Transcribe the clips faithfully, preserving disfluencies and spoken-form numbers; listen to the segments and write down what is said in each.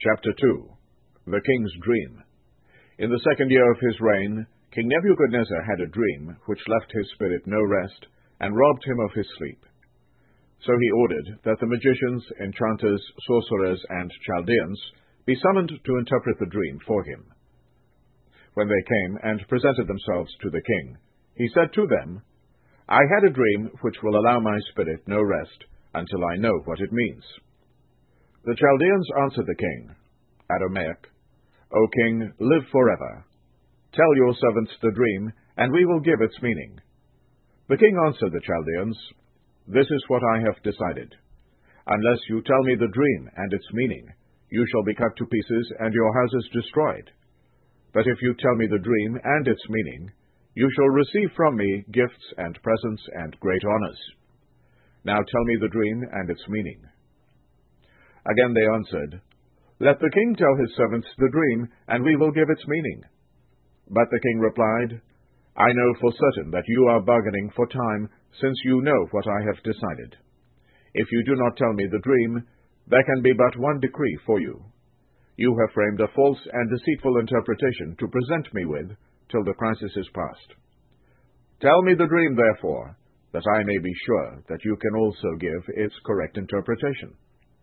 Chapter two. The King's Dream. In the second year of his reign, King Nebuchadnezzar had a dream which left his spirit no rest, and robbed him of his sleep. So he ordered that the magicians, enchanters, sorcerers, and Chaldeans be summoned to interpret the dream for him. When they came and presented themselves to the king, he said to them, I had a dream which will allow my spirit no rest until I know what it means. The Chaldeans answered the king, Aramaic, O king, live forever. Tell your servants the dream, and we will give its meaning. The king answered the Chaldeans, This is what I have decided. Unless you tell me the dream and its meaning, you shall be cut to pieces and your houses destroyed. But if you tell me the dream and its meaning, you shall receive from me gifts and presents and great honors. Now tell me the dream and its meaning. Again they answered, Let the king tell his servants the dream, and we will give its meaning. But the king replied, I know for certain that you are bargaining for time, since you know what I have decided. If you do not tell me the dream, there can be but one decree for you. You have framed a false and deceitful interpretation to present me with, till the crisis is past. Tell me the dream, therefore, that I may be sure that you can also give its correct interpretation.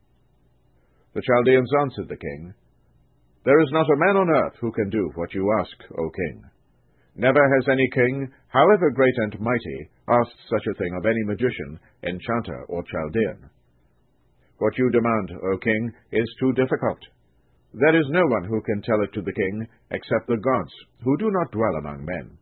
The Chaldeans answered the king, There is not a man on earth who can do what you ask, O king. Never has any king, however great and mighty, asked such a thing of any magician, enchanter, or Chaldean. What you demand, O king, is too difficult. There is no one who can tell it to the king, except the gods, who do not dwell among men.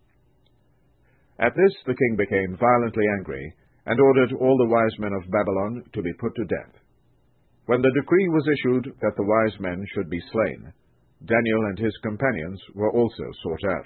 At this the king became violently angry, and ordered all the wise men of Babylon to be put to death. When the decree was issued that the wise men should be slain, Daniel and his companions were also sought out.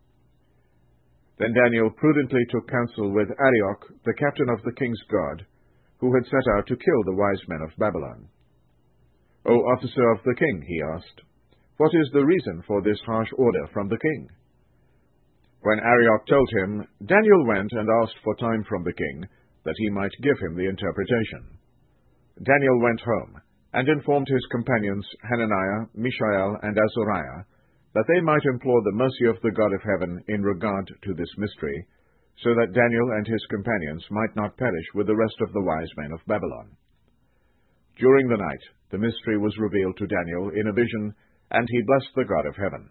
Then Daniel prudently took counsel with Arioch, the captain of the king's guard, who had set out to kill the wise men of Babylon. O officer of the king, he asked, what is the reason for this harsh order from the king? When Arioch told him, Daniel went and asked for time from the king, that he might give him the interpretation. Daniel went home, and informed his companions Hananiah, Mishael, and Azariah, that they might implore the mercy of the God of heaven in regard to this mystery, so that Daniel and his companions might not perish with the rest of the wise men of Babylon. During the night, the mystery was revealed to Daniel in a vision, and he blessed the God of heaven.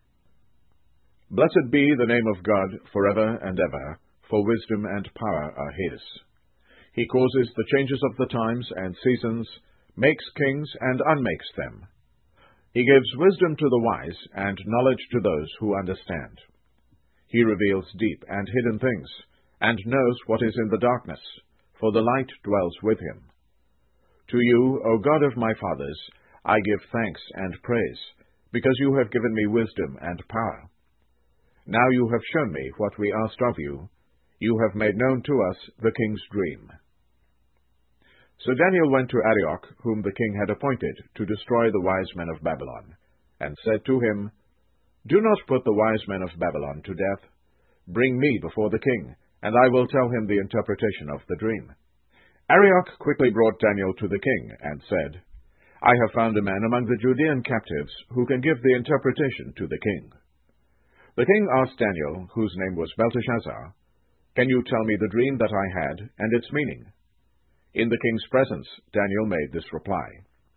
Blessed be the name of God forever and ever, for wisdom and power are his. He causes the changes of the times and seasons, makes kings and unmakes them. He gives wisdom to the wise and knowledge to those who understand. He reveals deep and hidden things, and knows what is in the darkness, for the light dwells with him. To you, O God of my fathers, I give thanks and praise, because you have given me wisdom and power. Now you have shown me what we asked of you. You have made known to us the king's dream. So Daniel went to Arioch, whom the king had appointed to destroy the wise men of Babylon, and said to him, Do not put the wise men of Babylon to death. Bring me before the king, and I will tell him the interpretation of the dream. Arioch quickly brought Daniel to the king, and said, I have found a man among the Judean captives who can give the interpretation to the king. The king asked Daniel, whose name was Belteshazzar, Can you tell me the dream that I had, and its meaning? In the king's presence, Daniel made this reply.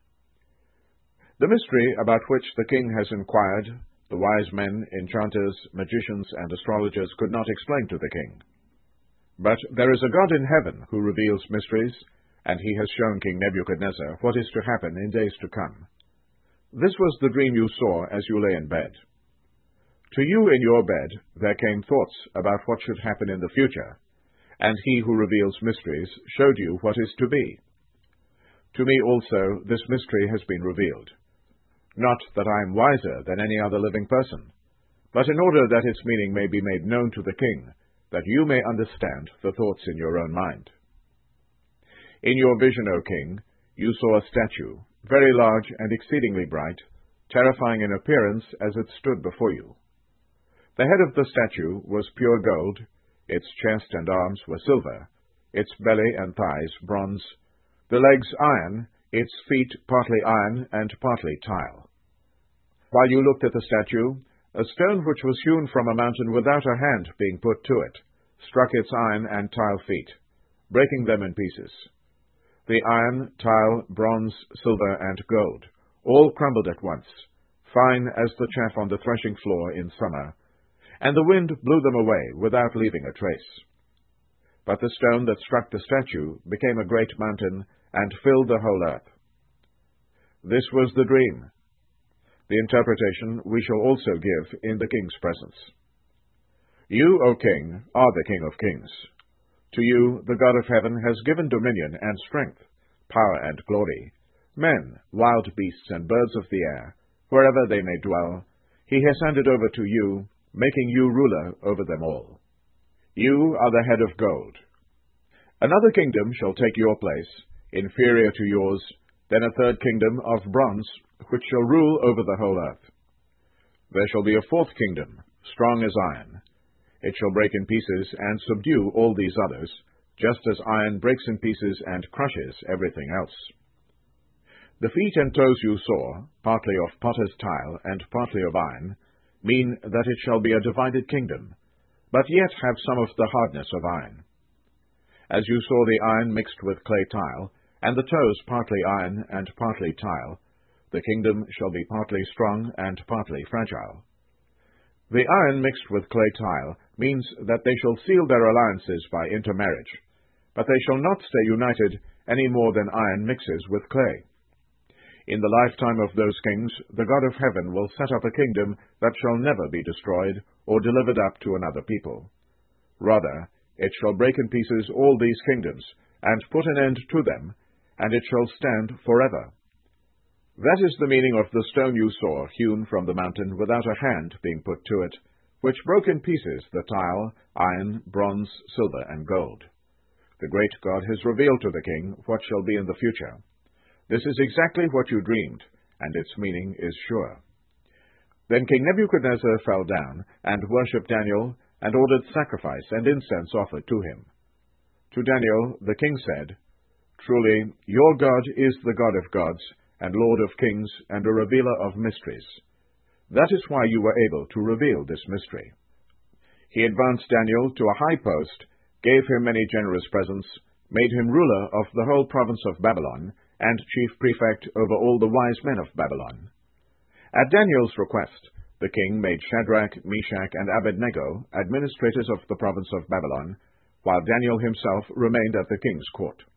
The mystery about which the king has inquired, the wise men, enchanters, magicians, and astrologers could not explain to the king. But there is a God in heaven who reveals mysteries, and he has shown King Nebuchadnezzar what is to happen in days to come. This was the dream you saw as you lay in bed. To you in your bed there came thoughts about what should happen in the future, and he who reveals mysteries showed you what is to be. To me also this mystery has been revealed. Not that I am wiser than any other living person, but in order that its meaning may be made known to the king, that you may understand the thoughts in your own mind. In your vision, O king, you saw a statue, very large and exceedingly bright, terrifying in appearance as it stood before you. The head of the statue was pure gold, its chest and arms were silver, its belly and thighs bronze, the legs iron, its feet partly iron and partly tile. While you looked at the statue, a stone which was hewn from a mountain without a hand being put to it struck its iron and tile feet, breaking them in pieces. The iron, tile, bronze, silver, and gold all crumbled at once, fine as the chaff on the threshing floor in summer, and the wind blew them away without leaving a trace. But the stone that struck the statue became a great mountain and filled the whole earth. This was the dream. The interpretation we shall also give in the king's presence. You, O king, are the King of kings. To you the God of heaven has given dominion and strength, power and glory. Men, wild beasts, and birds of the air, wherever they may dwell, he has handed over to you, making you ruler over them all. You are the head of gold. Another kingdom shall take your place, inferior to yours, then a third kingdom of bronze, which shall rule over the whole earth. There shall be a fourth kingdom, strong as iron. It shall break in pieces and subdue all these others, just as iron breaks in pieces and crushes everything else. The feet and toes you saw, partly of potter's tile and partly of iron, mean that it shall be a divided kingdom, but yet have some of the hardness of iron. As you saw the iron mixed with clay tile, and the toes partly iron and partly tile, the kingdom shall be partly strong and partly fragile. The iron mixed with clay tile means that they shall seal their alliances by intermarriage, but they shall not stay united any more than iron mixes with clay. In the lifetime of those kings, the God of heaven will set up a kingdom that shall never be destroyed or delivered up to another people. Rather, it shall break in pieces all these kingdoms, and put an end to them, and it shall stand forever. That is the meaning of the stone you saw hewn from the mountain without a hand being put to it, which broke in pieces the tile, iron, bronze, silver, and gold. The great God has revealed to the king what shall be in the future. This is exactly what you dreamed, and its meaning is sure. Then King Nebuchadnezzar fell down, and worshipped Daniel, and ordered sacrifice and incense offered to him. To Daniel the king said, Truly, your God is the God of gods, and Lord of kings, and a revealer of mysteries. That is why you were able to reveal this mystery. He advanced Daniel to a high post, gave him many generous presents, made him ruler of the whole province of Babylon, and chief prefect over all the wise men of Babylon. At Daniel's request, the king made Shadrach, Meshach, and Abednego administrators of the province of Babylon, while Daniel himself remained at the king's court.